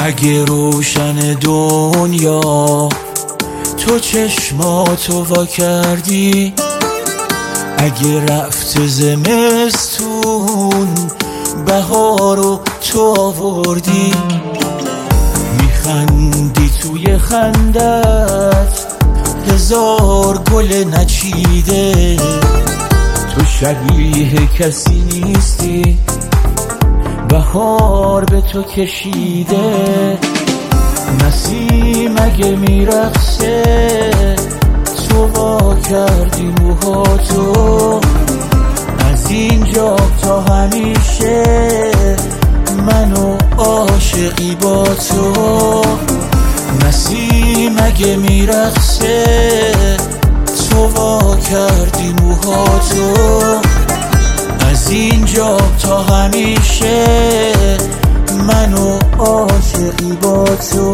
اگه روشن دنیا تو چشماتو وا کردی، اگه رفت زمستون بهارو تو آوردی، میخندی توی خندت هزار گل نچیده، تو شبیه کسی نیستی بهار به تو کشیده. نسیم اگه میرقصه تو وا کردی موهاتو، از اینجا تا همیشه منو عاشقی با تو. نسیم اگه میرقصه تو وا کردی موهاتو، از اینجا تا همیشه منو عاشقی با تو.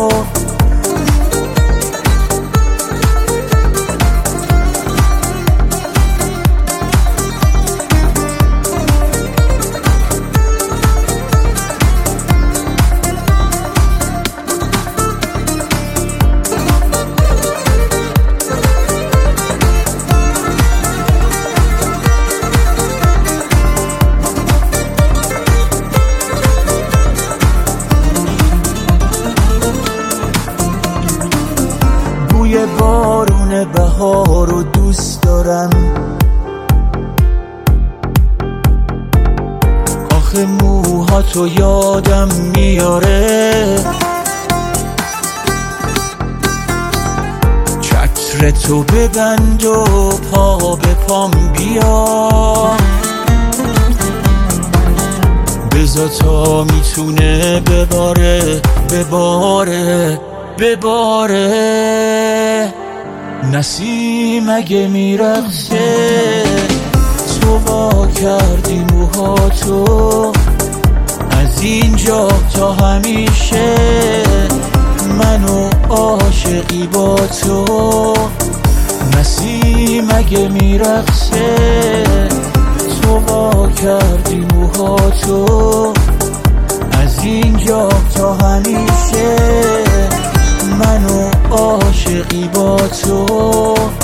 بارون بهار رو دوست دارم، آخه موهاتو یادم میاره، چترتو ببند و پا به پام بیا، بذار تا میتونه بباره. نسیم اگه میرقصه تو وا کردی موهاتو، از اینجا تا همیشه منو عاشقی با تو. نسیم اگه میرقصه تو وا کردی موهاتو، از اینجا تا همیشه منو عاشقی با تو.